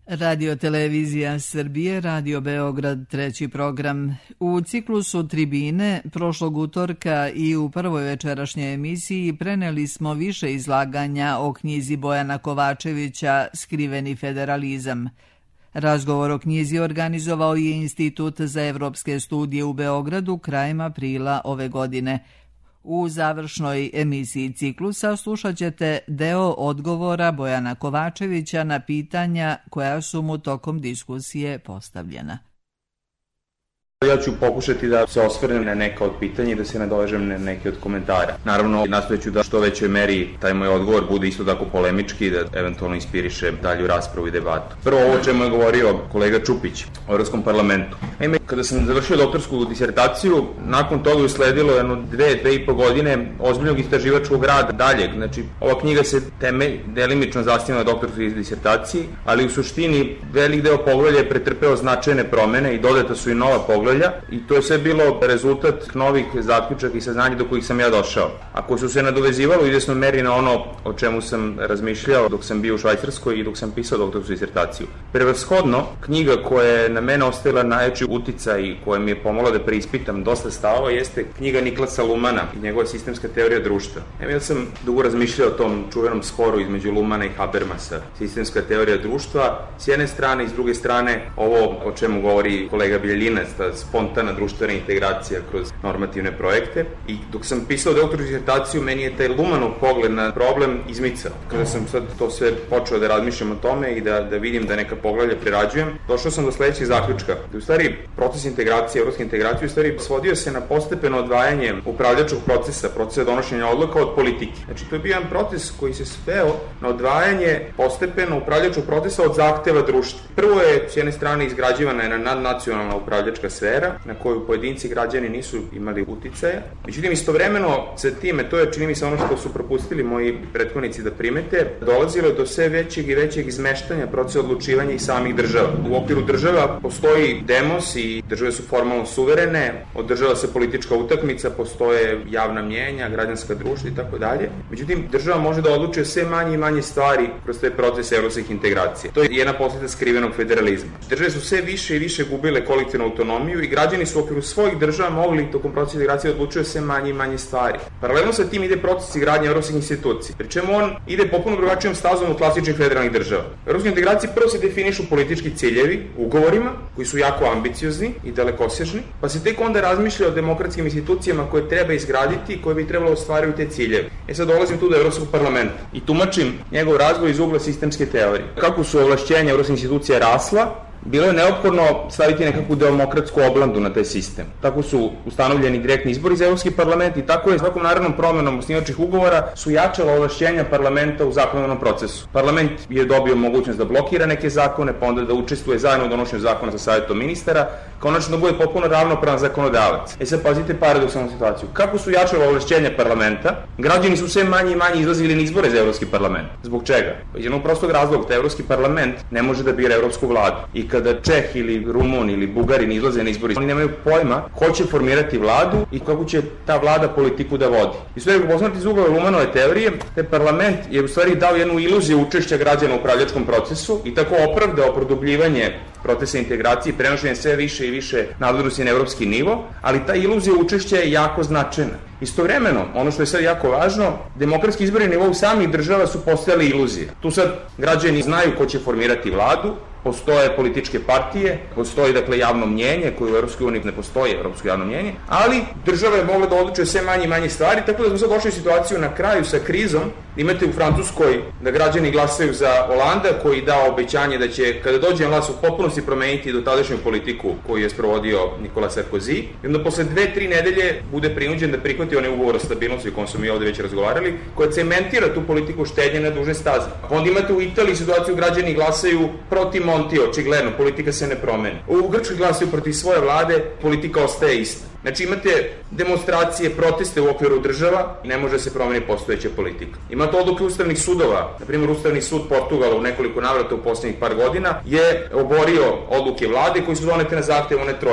Radio Televizija Srbije, Radio Beograd, treći program. U ciklusu Tribine prošlog utorka i u prvoj večerašnjoj emisiji preneli smo više izlaganja o knjizi Bojana Kovačevića Skriveni federalizam. Razgovor o knjizi organizovao je Institut za evropske studije u Beogradu krajem aprila ove godine. U završnoj emisiji ciklusa slušat ćete deo odgovora Bojana Kovačevića na pitanja koja su mu tokom diskusije postavljena. Ja ću pokušati da se osvrnem na neka od pitanja i da se nadovežem na neke od komentara. Naravno, nastojat ću da što većoj meri taj moj odgovor bude isto tako polemički, da eventualno inspiriše dalju raspravu i debatu. Prvo, ovo o čemu je govorio kolega Čupić o Evropskom parlamentu. Naime, kada sam završio doktorsku disertaciju, nakon toga je usledilo jedno 2,5 godine ozbiljnog istraživačkog rada daljeg. Znači, ova knjiga se delimično zasniva na doktorskoj disertaciji, ali u suštini velik deo poglavlja je pretrpeo značajne promene i dodata su i nova poglavlja. I to je sve bilo rezultat novih zaključaka i saznanja do kojih sam ja došao. Ako su se nadovezivalo u izvesnoj meri na ono o čemu sam razmišljao dok sam bio u Švajcarskoj i dok sam pisao doktorsku disertaciju. Prevashodno, knjiga koja je na mene ostavila najveći uticaj i koja mi je pomogla da preispitam dosta stavova jeste knjiga Niklasa Lumana i njegova sistemska teorija društva. Ja sam dugo razmišljao o tom čuvenom sporu između Lumana i Habermasa. Sistemska teorija društva s jedne strane i s druge strane ovo o čemu govori kolega Bijeljinac, spontana društvena integracija kroz normativne projekte. I dok sam pisao doktorsku disertaciju, meni je taj Lumanov pogled na problem izmicao. Kada sam sad to sve počeo da razmišljam o tome i da vidim da neka poglavlja prerađujem, došao sam do sledećeg zaključka. Da u stvari proces integracije, evropske integracije, u stvari svodio se na postepeno odvajanje upravljačkog procesa donošenja odluka od politike. Znači, to je bio jedan proces koji se sveo na odvajanje postepeno upravljačkog procesa od zahteva društva. Prvo je, s jedne strane, izgrađivana jedna nadnacionalna upravljačka sfera na koju pojedinci građani nisu imali uticaja. Međutim, istovremeno sa time, to je čini mi se ono što su propustili moji prethodnici da primete, dolazilo do sve većeg i većeg izmeštanja procesa odlučivanja i samih država. U okviru država postoji demos i države su formalno suverene, održava se politička utakmica, postoje javna mnjenja, građanska društva i tako dalje. Međutim, država može da odlučuje sve manje i manje stvari kroz te procese evropskih integracija. To je jedna posledica skrivenog federalizma. Države su sve više i više gubile kolektivnu autonomiju i građani su u okviru svojih država mogli tokom procesa integracije odlučuju sve manje i manje stvari. Paralelno sa tim ide proces izgradnje evropskih institucija, pri čemu on ide potpuno drugačijom stazom od klasičnih federalnih država. Evropske integracije prvo se definišu politički ciljevi ugovorima, koji su jako ambiciozni i dalekosežni, pa se tek onda razmišlja o demokratskim institucijama koje treba izgraditi i koje bi trebalo ostvariti te ciljeve. Sad dolazim tu do Evropskog parlamenta i tumačim njegov razvoj iz ugla sistemske teorije. Kako su ovlašćenja evropskih institucija rasla, bilo je neophodno staviti nekakvu demokratsku oblandu na taj sistem. Tako su ustanovljeni direktni izbori za Evropski parlament i tako je svakom narednom promjenom osnivačkih ugovora su jačala ovlašćenja parlamenta u zakonodavnom procesu. Parlament je dobio mogućnost da blokira neke zakone, pa onda da učestvuje zajedno u donošenju zakona sa savjetom ministara, konačno da bude potpuno ravnopravan zakonodavac. Sad pazite paradoksalnu situaciju. Kako su jačala ovlašćenja parlamenta, građani su sve manje i manje izlazili na izbore za Evropski parlament. Zbog čega? Iz jednog prostog razloga, taj Evropski parlament ne može da bira Evropsku vladu. I kada Čeh ili Rumun ili Bugarin izlaze na izbori, oni nemaju pojma ko će formirati vladu i kako će ta vlada politiku da vodi. I sve ako posmatrate iz ugla Lumanove teorije, taj parlament je u stvari dao jednu iluziju učešća građana u upravljačkom procesu i tako opravdao produbljivanje procesa integracije i prenošenje sve više i više nadležnosti na evropski nivo, ali ta iluzija učešća je jako značajna. Istovremeno, ono što je sad jako važno, demokratski izbori na nivou samih država su postojale iluzije. Tu sad građani znaju ko će formirati vladu, postoje političke partije, postoji dakle javno mnjenje, koje u Evropskoj uniji ne postoji evropsko javno mnjenje, ali država je mogla da odlučuje sve manje i manje stvari, tako da smo sad došli u situaciju na kraju sa krizom. Imate u Francuskoj da građani glasaju za Holanda koji dao obećanje da će kada dođe na vlast u potpunosti promeniti dotadašnju politiku koju je sprovodio Nikola Sarkozy. I onda posle 2-3 nedelje bude prinuđen da prihvati onaj ugovor o stabilnosti o kojem smo mi ovde već razgovarali, koja cementira tu politiku štednje na dužne staze. Onda imate u Italiji situaciju građani glasaju protiv Monti, očigledno, politika se ne promeni. U Grčkoj glasaju protiv svoje vlade, politika ostaje ista. Znači imate demonstracije, proteste u okviru država i ne može se promeniti postojeća politika. Imate odluke ustavnih sudova, na primjer Ustavni sud Portugala u nekoliko navrata u poslednjih par godina je oborio odluke vlade koji su donete na zahtev one trojke.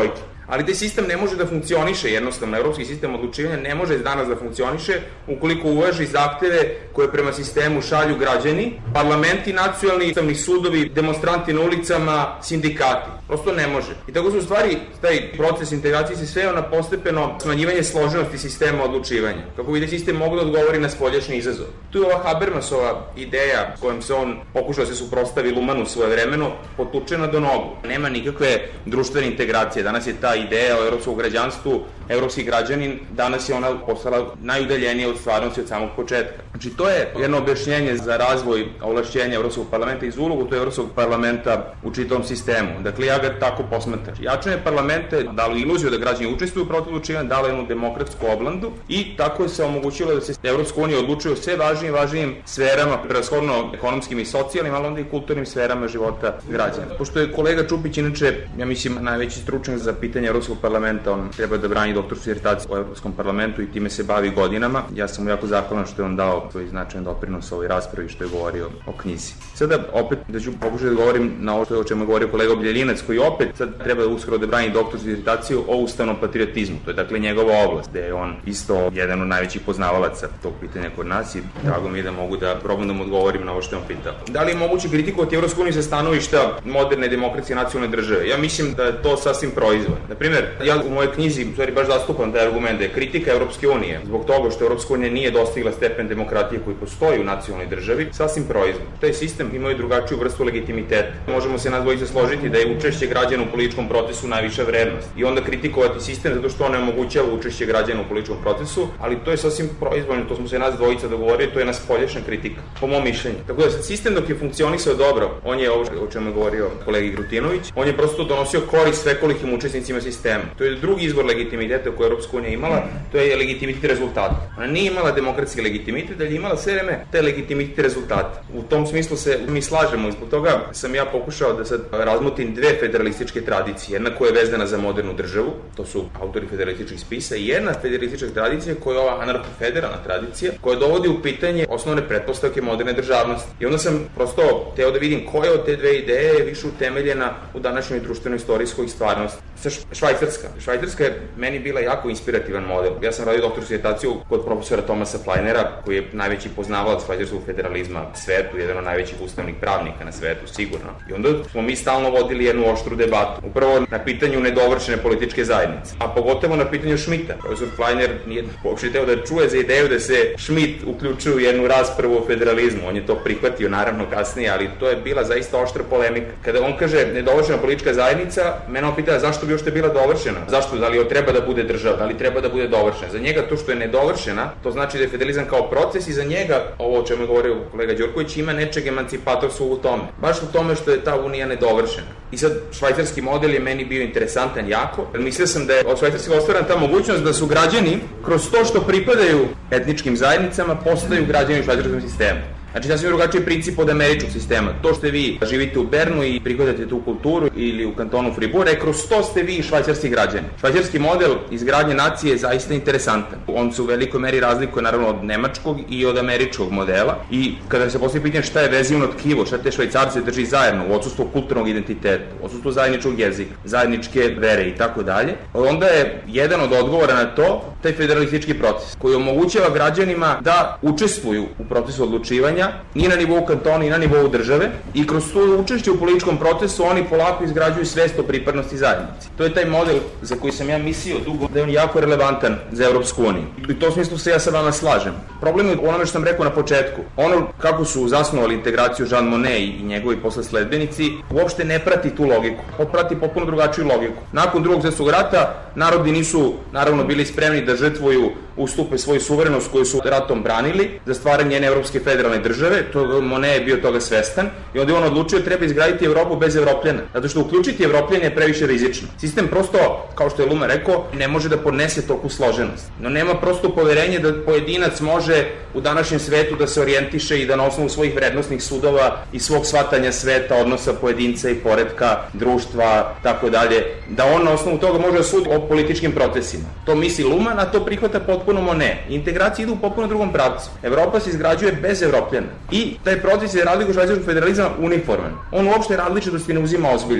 Ali taj sistem ne može da funkcioniše, jednostavno, evropski sistem odlučivanja ne može danas da funkcioniše ukoliko uvaži zahteve koje prema sistemu šalju građani, parlamenti nacionalni, ustavni sudovi, demonstranti na ulicama, sindikati. Prosto ne može. I tako su u stvari taj proces integracije se sveo na postepeno smanjivanje složenosti sistema odlučivanja, kako bi taj sistem mogao da odgovori na spoljašnji izazov. Tu je ova Habermasova ideja kojom se on pokušao da se suprotstavi Lumanu svojevremeno, potučena do nogu. Nema nikakve društvene integracije. Danas je ta ideja o evropskom građanstvu, evropski građanin, danas je ona postala najudaljenija od stvarnosti od samog početka. Znači, to je jedno objašnjenje za razvoj ovlašćenja Evropskog parlamenta iz ulogu to Evropskog parlamenta u čitavom sistemu. Dakle, ja ga tako posmatram. Jačanje parlamenta je dalo iluziju da građani učestvuju u protiv odlučivanja, dalo jednu demokratsku oblandu i tako je se omogućilo da se Evropska unija odlučuje o sve važnijim sferama, prevashodno ekonomskim i socijalnim, ali onda i kulturnim sferama života građana. Pošto je kolega Čupić, inače, ja mislim, najveći stručnjak za pitanje Evropskog parlamenta, on treba da brani doktorsku disertaciju o Evropskom parlamentu i time se bavi godinama. Ja sam mu jako zahvalan što je on dao svoj značajan doprinos ovoj raspravi što je govorio o knjizi. Sada opet da ću pokušati da govorim na ovo o čemu je govorio kolega Obljelinac, koji opet sad treba da uskoro da brani doktorsku disertaciju o ustavnom patriotizmu. To je dakle njegova oblast, gde je on isto jedan od najvećih poznavalaca tog pitanja kod nas i drago mi je da mogu da probam da mu odgovorim na ovo što je on pitao. Da li je moguće kritikovati Evropsku uniju sa stanovišta moderne demokratske nacionalne države? Ja mislim da je to sasvim proizvod. Na primjer, ja u mojoj knjizi u stvari baš zastupam taj argument da je kritika Evropske unije zbog toga što Evropska unija nije dostigla stepen demokratije koji postoji u nacionalnoj državi, sasvim proizvod. Taj sistem ima i drugačiju vrstu legitimiteta. Možemo se nas dvojice složiti da je učešće građana u političkom procesu najviša vrednost i onda kritikovati sistem zato što on ne omogućava učešće građana u političkom procesu, ali to je sasvim proizvoljno, to smo se nas dvojica dogovorili, to je nas spoljašnja kritika, po mom mišljenju. Tako da sistem dok je funkcionisao dobro, on je ovo o čemu je govorio kolegi Grutinović, on je prosto donosio korist svekolikim učesnicima sistema. To je drugi izvor legitimiteta koju Evropska unija imala, to je legitimitet rezultata. Ona nije imala demokratski legitimitet, ali je imala sve vreme taj legitimitet rezultata. U tom smislu se mi slažemo i zbog toga sam ja pokušao da sad razmotim dve federalističke tradicije. Jedna koja je vezana za modernu državu, to su autori federalističkih spisa, i jedna federalistička tradicija koja je ova anarcho-federalna tradicija, koja dovodi u pitanje osnovne pretpostavke moderne državnosti. I onda sam prosto teo da vidim koja od te dve ideje je više utemeljena u današnjoj društvenoj istorijskoj stvarnosti. Švajcarska je meni bila jako inspirativan model. Ja sam radio doktorsku disertaciju kod profesora Thomasa Fleinera, koji je najveći poznavalac švajcarskog federalizma u svetu, jedan od najvećih ustavnih pravnika na svetu, sigurno. I onda smo mi stalno vodili jednu oštru debatu. Upravo na pitanju nedovršene političke zajednice, a pogotovo na pitanju Schmidta. Profesor Fleiner nije uopšte teo da čuje za ideju da se Schmidt uključuje u jednu raspravu o federalizmu. On je to prihvatio naravno kasnije, ali to je bila zaista oštra polemika. Kada on kaže nedovršena politička zajednica, mene on pita zašto bi uopšte bila dovršena? Zašto? Da li treba da bude država? Da li treba da bude dovršena? Za njega to što je nedovršena, to znači da je federalizam kao proces i za njega, ovo o čemu je govorio kolega Đurković, ima nečeg emancipatorskog u tome. Baš u tome što je ta unija nedovršena. I sad, švajcarski model je meni bio interesantan jako, jer mislio sam da je od švajcarskih ostvarena ta mogućnost da su građani, kroz to što pripadaju etničkim zajednicama, postaju građani u švajcarskom sistemu. Znači, sasvim drugačiji princip od američkog sistema. To što vi živite u Bernu i prihodate tu kulturu ili u kantonu Fribourg, kroz to ste vi švajcarski građani. Švajcarski model izgradnje nacije je zaista interesantan. On se u velikoj meri razlikuje naravno od nemačkog i od američkog modela. I kada se postoji pitanje šta je vezivno tkivo, šta te Švajcarce drži zajedno u odsustvu kulturnog identiteta, u odsustvu zajedničkog jezika, zajedničke vere i tako dalje, onda je jedan od odgovora na to taj federalistički proces koji omogućava građanima da učestvuju u procesu odlučivanja ni na nivou kantona, ni na nivou države i kroz to učešće u političkom procesu oni polako izgrađuju svest o pripadnosti zajednici. To je taj model za koji sam ja mislio dugo da je on jako relevantan za Evropsku uniju. I u tom smislu se ja sa vama slažem. Problem je u onome što sam rekao na početku. Ono kako su zasnovali integraciju Jean Monnet i njegovi posle sledbenici uopšte ne prati tu logiku. Prati potpuno drugačiju logiku. Nakon Drugog svjetskog rata narodi nisu naravno bili spremni da žrtvuju ustupe svoju suverenost koju su ratom branili za stvaranje njene evropske federalne države. Monnet je bio toga svestan i onda je on odlučio treba izgraditi Evropu bez Evropljana, zato što uključiti Evropljane je previše rizično. Sistem prosto, kao što je Luma rekao, ne može da podnese toku složenost. No nema prosto poverenje da pojedinac može u današnjem svetu da se orijentiše i da na osnovu svojih vrednostnih sudova i svog shvatanja sveta, odnosa pojedinca i poretka, društva, tako dalje, da on na osnovu toga može da sudi o političkim procesima. To misli Luman, a to prihvata potpuno Monnet. Integracije idu u potpuno drugom pravcu. Evropa se izgrađuje bez Evropljana. I taj proces je razliku švajcarskog federalizma uniforman. On uopšte različitosti ne uzima ozbiljno.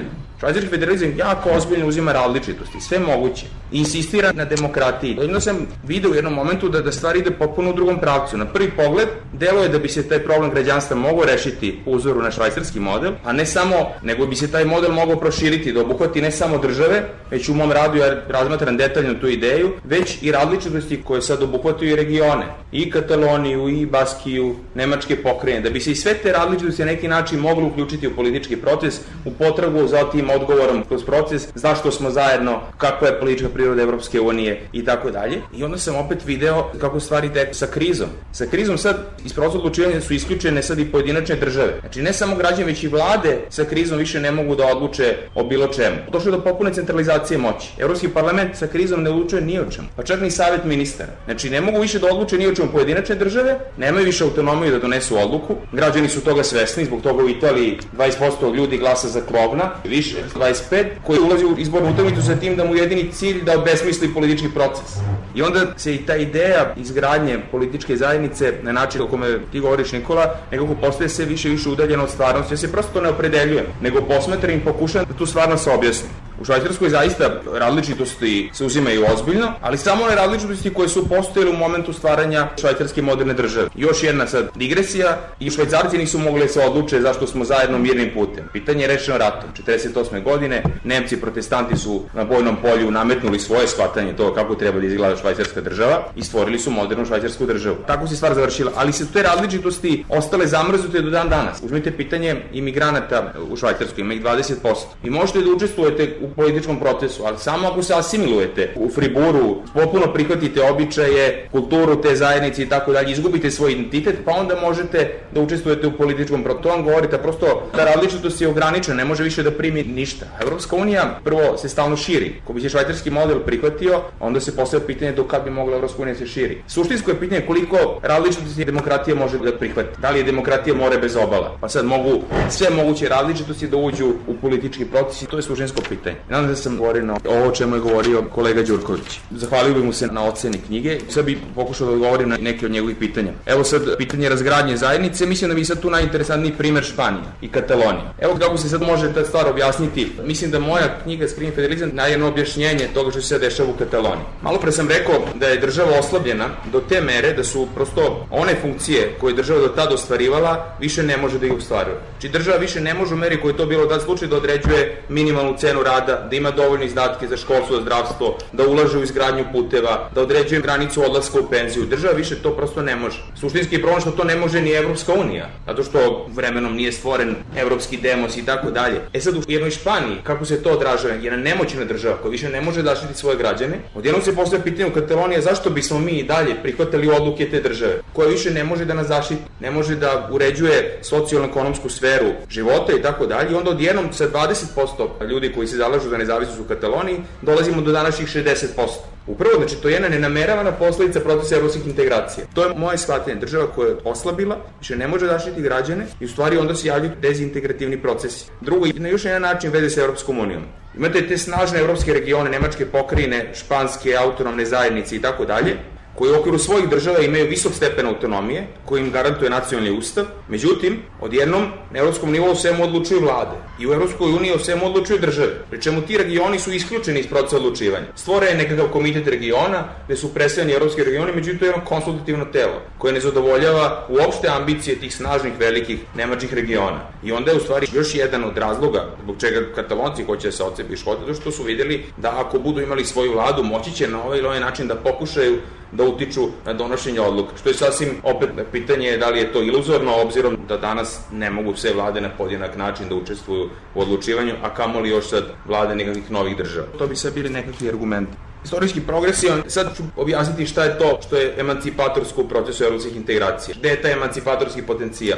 Švajcarski federalizam jako ozbiljno uzima različitosti, sve moguće. I insistira na demokratiji. Jedno sam video u jednom momentu da stvari ide potpuno u drugom pravcu. Na prvi pogled, deluje da bi se taj problem građanstva mogao rešiti po uzoru na švajcarski model, a ne samo, nego bi se taj model mogao proširiti, da obuhvati ne samo države, već u mom radu ja razmatram detaljno tu ideju, već i različitosti koje sad obuhvataju i regione, i Kataloniju, i Baskiju, nemačke pokrajine, da bi se i sve te različitosti na neki način mogli uključiti u politički proces, u potragu za tim odgovorom kroz proces, zašto smo zajedno, kakva je politička priroda Evropske unije i tako dalje. I onda sam opet video kako stvari teku sa krizom. Sa krizom sad iz procesa odlučivanja su isključene sad i pojedinačne države. Znači ne samo građani, već i vlade sa krizom više ne mogu da odluče o bilo čemu. Došlo je do potpune centralizacije moći. Evropski parlament sa krizom ne odlučuje ni o čemu, pa čak ni savet ministara. Znači ne mogu više da odluče ni o čemu pojedinačne države, nemaju više autonomiju da donesu odluku. Građani su toga svesni, zbog toga u Italiji 20% ljudi glasa za Klovna, više 25, koji ulazi u izbornu utakmicu sa tim da mu jedini cilj da obesmisli politički proces. I onda se i ta ideja izgradnje političke zajednice na način o kome ti govoriš, Nikola, nekako postaje se više udaljeno od stvarnosti. Ja se prosto ne opredeljujem, nego posmetram i pokušam da tu stvarnost se objasnim. U Švajcarskoj zaista različitosti se uzimaju ozbiljno, ali samo one različitosti koje su postojele u momentu stvaranja švajcarske moderne države. Još jedna sad digresija, i Švajcarci nisu mogli da se odluče zašto smo zajedno mirnim putem. Pitanje je rešeno ratom. 48. godine Nemci protestanti su na vojnom polju nametnuli svoje shvatanje toga kako treba da izgleda švajcarska država i stvorili su modernu švajcarsku državu. Tako se stvar završila, ali se te različitosti ostale zamrznute do dan danas. Uzmite pitanje imigranata u Švajcarskoj, ima ih 20%. Vi možete da učestvujete u političkom procesu, ali samo ako se asimilujete u Friburu, potpuno prihvatite običaje, kulturu te zajednice i tako dalje, izgubite svoj identitet, pa onda možete da učestvujete u političkom procesu. To vam govorite, prosto ta različitost je ograničena, ne može više da primi ništa. Evropska unija prvo se stalno širi. Ako bi se švajcarski model prihvatio, onda se postavlja pitanje do kad bi mogla Evropska unija se širi. Suštinsko je pitanje koliko različitosti demokratija može da prihvati. Da li je demokratija more bez obala? Pa sad mogu sve moguće različitosti da uđu u politički proces i to je suštinsko pitanje. Nadam da sam govorio na ovo o čemu je govorio kolega Đurković. Zahvalio bih mu se na oceni knjige. Sad bih pokušao da odgovorim na neke od njegovih pitanja. Evo sad pitanje razgradnje zajednice. Mislim da bi sad tu najinteresantniji primer Španija i Katalonija. Evo kako se sad može ta stvar objasniti. Mislim da moja knjiga Skriveni federalizam daje jedno objašnjenje toga što se sad dešava u Kataloniji. Malo pre sam rekao da je država oslabljena do te mere da su prosto one funkcije koje je država do tada ostvarivala više ne može da ih ostvaruje. Znači država više ne može u meri koji je to bilo slučaj da određuje minimalnu cenu rada, da ima dovoljne izdatke za školstvo, za zdravstvo, da ulaže u izgradnju puteva, da određuje granicu odlaska u penziju. Država više to prosto ne može. Suštinski je problem što to ne može ni Evropska unija, zato što vremenom nije stvoren evropski demos i tako dalje. Sad u jednoj Španiji, kako se to odražava, jedna nemoćna država koja više ne može da zaštiti svoje građane, odjednom se postavlja pitanje u Kataloniji zašto bismo mi i dalje prihvatali odluke te države, koja više ne može da nas zaštiti, ne može da uređuje socijalno-ekonomsku sferu života i tako dalje. I onda odjednom sa 20% ljudi koji se zalažu za nezavisnost u Kataloniji dolazimo do današnjih 60%. Upravo, znači, to je jedna nenameravana posledica procesa evropskih integracija. To je moje shvatanje. Država koja je oslabila, više ne može zaštiti građane i u stvari onda se javljaju dezintegrativni procesi. Drugo, na još jedan način veze sa Evropskom unijom. Imate te snažne evropske regione, nemačke pokrajine, španske, autonomne zajednice i tako dalje, koji u okviru svojih država imaju visok stepen autonomije, koji im garantuje nacionalni ustav. Međutim, odjednom na evropskom nivou o svemu odlučuju vlade i u Evropskoj uniji o svemu odlučuju države. Pri čemu ti regioni su isključeni iz procesa odlučivanja. Stvoren je nekakav komitet regiona gde su predstavljeni evropski regioni, međutim to je jedno konsultativno telo koje ne zadovoljava uopšte ambicije tih snažnih velikih nemačkih regiona. I onda je u stvari još jedan od razloga zbog čega Katalonci hoće da se odcepe iz Škotske, zato što su videli da ako budu imali svoju vladu, moći će na ovaj ili ovaj način da pokušaju da utiču na donošenje odluka. Što je sasvim opet pitanje da li je to iluzorno, obzirom da danas ne mogu sve vlade na podjednak način da učestvuju u odlučivanju, a kamoli još sad vlade nekakvih novih država. To bi sad bili nekakvi argumenti. Istorijski progres, sad ću objasniti šta je to što je emancipatorsko u procesu evropskih integracija. Gde je taj emancipatorski potencijal?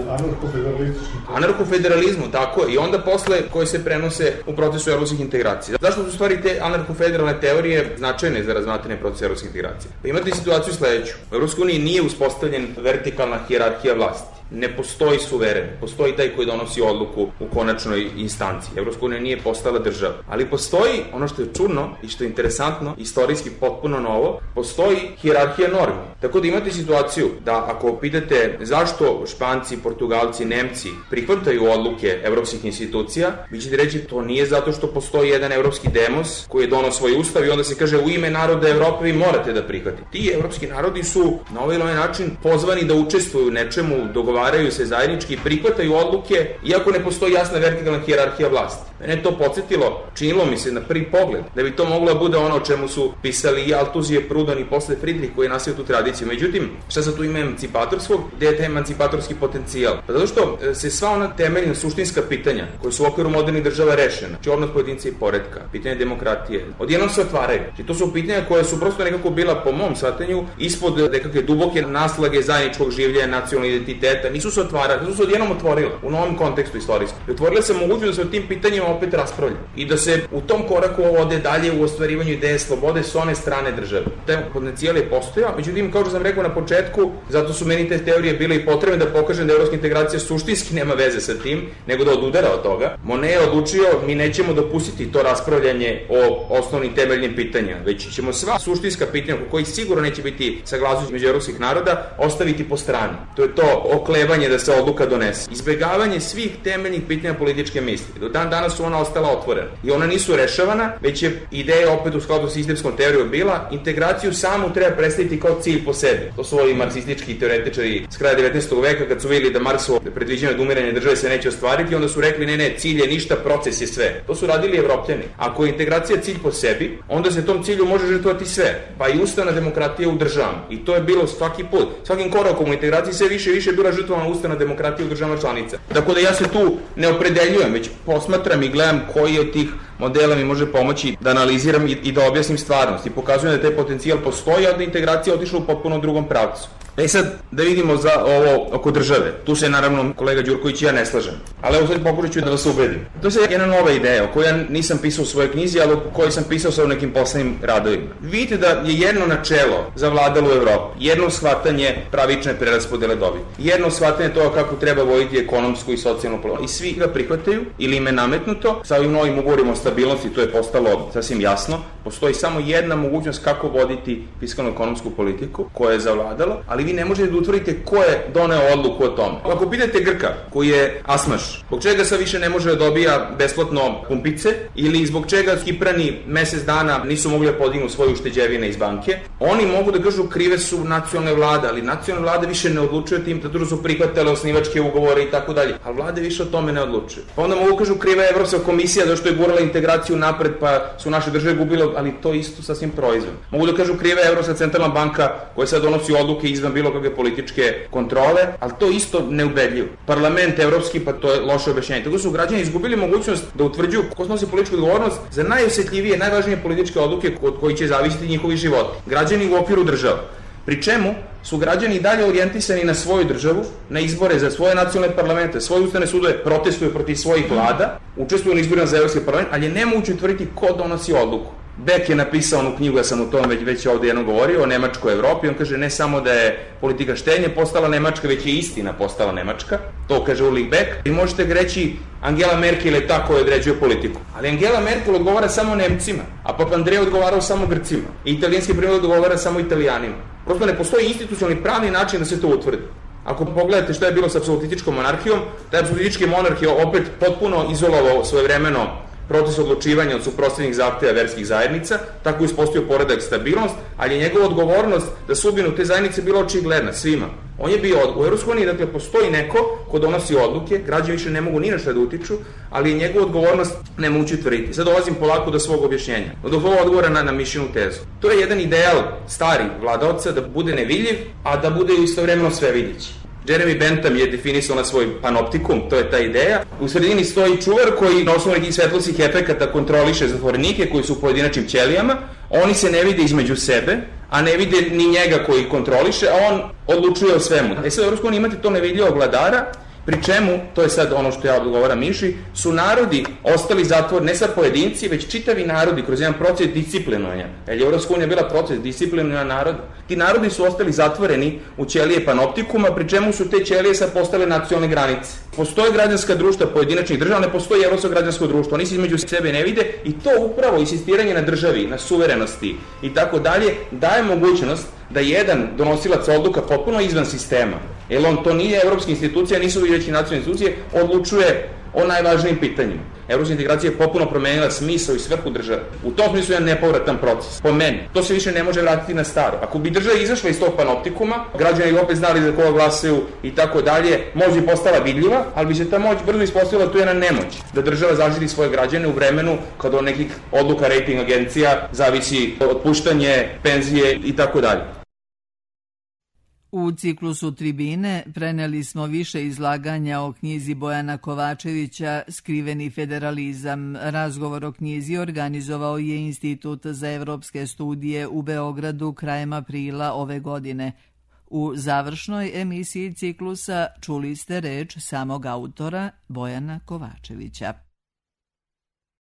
U anarhofederalizmu, tako je. I onda posle koje se prenose u procesu evropskih integracija. Zašto su stvari te anarhofederalne teorije značajne za razmatranje procesa evropskih integracija? Pa imate situaciju sledeću. U Evropskoj uniji nije uspostavljen vertikalna hijerarhija vlasti. ne postoji suveren, postoji taj koji donosi odluku u konačnoj instanci. Evropska unija nije postala država. Ali postoji, ono što je čudno i što je interesantno, istorijski potpuno novo, postoji hijerarhija normi. Tako da imate situaciju da ako pitate zašto Španci, Portugalci, Nemci prihvataju odluke evropskih institucija, vi ćete reći to nije zato što postoji jedan evropski demos koji je donao svoj ustav i onda se kaže u ime naroda Evrope vi morate da prihvatite. Ti evropski narodi su na ovaj ili onaj način pozvani da učestvuju u nečemu, dogovaraju se zajednički, prihvataju odluke, iako ne postoji jasna vertikalna hijerarhija vlasti. Mene to podsjetilo, činilo mi se na prvi pogled, da bi to moglo da bude ono o čemu su pisali i Altuzije, Proudhon i posle Friedrich koji je nastavio tu tradiciju. Međutim, šta sad tu ima emancipatorskog? Gde je taj emancipatorski potencijal? Pa zato što se sva ona temeljna suštinska pitanja koje su u okviru modernih država rešena, znači odnos pojedinca i poretka, pitanje demokratije, odjednom se otvaraju. Znači to su pitanja koje su prosto nekako bila po mom shvatanju ispod nekakve duboke naslage zajedničkog življenja, nacionalnog identiteta, nisu se otvarale, su se odjednom otvorile u novom kontekstu istorijskom. I otvorile se mogućnost da se o tim pitanjima opet raspravlja i da se u tom koraku ode dalje u ostvarivanju ideje slobode s one strane države. Taj potencijal je postojao, međutim, kao što sam rekao na početku, zato su meni te teorije bile i potrebne da pokažem da evropska integracija suštinski nema veze sa tim, nego da odudara od toga. Monet je odlučio, mi nećemo dopustiti to raspravljanje o osnovnim temeljnim pitanjima, već ćemo sva suštinska pitanja, oko kojih sigurno neće biti saglasnost među evropskih naroda, ostaviti po strani. To je to oklevanje da se odluka donese. Izbegavanje svih temeljnih pitanja političke misli. Do dan danas su ona ostala otvorena. I ona nisu rešavana, već je ideja opet u skladu sa sistemskom teorijom bila, integraciju samu treba predstaviti kao cilj po sebi. To su ovi marksistički teoretičari s kraja 19. veka kad su vidjeli da Marksovo predviđeno da umiranje države se neće ostvariti, onda su rekli ne, cilj je ništa, proces je sve. To su radili Evropljani. Ako je integracija cilj po sebi, onda se tom cilju može žrtvovati sve, pa i ustavna demokratija u državama. I to je bilo svaki put. Svakim korakom u integraciji sve više i više je bila žrtvovana ustavna demokratija u državama članica. Tako da ja se tu ne opredeljujem, već posmatram i gledam koji od tih modela mi može pomoći da analiziram i da objasnim stvarnost i pokazujem da taj potencijal postoji, a da integracija otišla u potpuno drugom pravcu. Sad da vidimo za ovo oko države. Tu se naravno kolega Đurković i ja ne slažem. Ali evo sad pokušat ću da vas ubedim. To je jedna nova ideja o kojoj ja nisam pisao u svojoj knjizi, ali o kojoj sam pisao sa nekim poslednjim radovima. Vidite da je jedno načelo zavladalo u Evropi. Jedno shvatanje pravične preraspodele dobiti. Jedno shvatanje toga kako treba voditi ekonomsku i socijalnu politiku. I svi ga prihvataju ili im je nametnuto. Sa ovim novim ugovorima o stabilnosti to je postalo sasvim jasno. Postoji samo jedna mogućnost kako voditi fiskalno-ekonomsku politiku koja je zavladala, ali vi ne možete da utvrdite ko je doneo odluku o tome. Ako pitate Grka, koji je asmaš, zbog čega sad više ne može da dobija besplatno pumpice, ili zbog čega Kiprani mesec dana nisu mogli da podignu svoje ušteđevine iz banke, oni mogu da kažu krive su nacionalne vlade, ali nacionalne vlade više ne odlučuju tim, zato su prihvatale osnivačke ugovore i tako dalje, ali vlade više o tome ne odlučuju. Pa onda mogu kažu kriva je Evropska komisija zato što je gurala integraciju napred, pa su naše države gubile, ali to isto sasvim proizvodno. Mogu da kažu kriva je Evropska centralna banka koja sad donosi odluke izvan bilo kakve političke kontrole, ali to isto neubedljivo. Parlament evropski, pa to je loše objašnjenje. Tako su građani izgubili mogućnost da utvrđuju ko snosi političku odgovornost za najosetljivije, najvažnije političke odluke od kojih će zavisiti njihovi životi. Građani u okviru država. Pri čemu su građani dalje orijentisani na svoju državu, na izbore za svoje nacionalne parlamente, svoje ustavne sudove, protestuju protiv svojih vlada, učestvuju na izborima za evropski parlament, ali je nemoguće utvrditi ko donosi odluku. Beck je napisao onu knjigu, ja sam o tom već ovdje jedno govorio, o Nemačkoj Evropi. On kaže ne samo da je politika štednje postala Nemačka, već je istina postala Nemačka. To kaže Ulrich Beck. I možete reći Angela Merkel je ta koja određuje politiku. Ali Angela Merkel odgovara samo Nemcima, a Papa Andrej odgovarao samo Grcima. I italijanski premijer odgovara samo Italijanima. Prosto ne postoji institucionalni pravni način da se to utvrdi. Ako pogledate šta je bilo sa apsolutističkom monarhijom, taj apsolutistički monarh je opet potpuno izolovao svojevremeno proces odlučivanja od suprotstavljenih zahteva verskih zajednica, tako je uspostavio poredak stabilnost, ali je njegova odgovornost da sudbinu te zajednice bila očigledna svima. On je bio u Evropskoj uniji, dakle postoji neko ko donosi odluke, građani više ne mogu ni na šta da utiču, ali je njegova odgovornost nemoguće utvrditi. Sad dolazim polako do svog objašnjenja, od ovog odgovora na Mišinu tezu. To je jedan ideal stari vladaoca da bude nevidljiv, a da bude istovremeno svevidići. Jeremy Bentham je definisao na svoj panoptikum, to je ta ideja. U sredini stoji čuvar koji na osnovu nekih svetlosnih efekata kontroliše zatvorenike koji su u pojedinačnim ćelijama. Oni se ne vide između sebe, a ne vide ni njega koji kontroliše, a on odlučuje o svemu. Sad u Evropskoj uniji imate to nevidljivog vladara pri čemu, to je sad ono što ja odgovaram Miši, su narodi ostali zatvoreni, ne sad pojedinci, već čitavi narodi kroz jedan proces disciplinovanja. Jer je Evropska unija bila proces disciplinovanja naroda. Ti narodi su ostali zatvoreni u ćelije panoptikuma, pri čemu su te ćelije sad postale nacionalne granice. Postoje građanska društva pojedinačnih država, ne postoji evropsko građansko društvo, oni se između sebe ne vide i to upravo insistiranje na državi, na suverenosti i tako dalje daje mogućnost da jedan donosilac odluka potpuno izvan sistema, jer on to nije evropska institucija, nisu veći nacionalne institucije, odlučuje o najvažnijim pitanjima. Evropska integracija je potpuno promenila smisao i svrhu države. U tom smislu je nepovratan proces. Po meni, to se više ne može vratiti na staro. Ako bi država izašla iz tog panoptikuma, građani bi opet znali za koga glasaju i tako dalje, moć bi postala vidljiva, ali bi se ta moć brzo ispostavila, tu je na nemoć. Da država zaštiti svoje građane u vremenu kada od nekih odluka rating agencija zavisi otpuštanje, penzije i tako dalje. U ciklusu Tribine preneli smo više izlaganja o knjizi Bojana Kovačevića Skriveni federalizam. Razgovor o knjizi organizovao je Institut za evropske studije u Beogradu krajem aprila ove godine. U završnoj emisiji ciklusa čuli ste reč samog autora Bojana Kovačevića.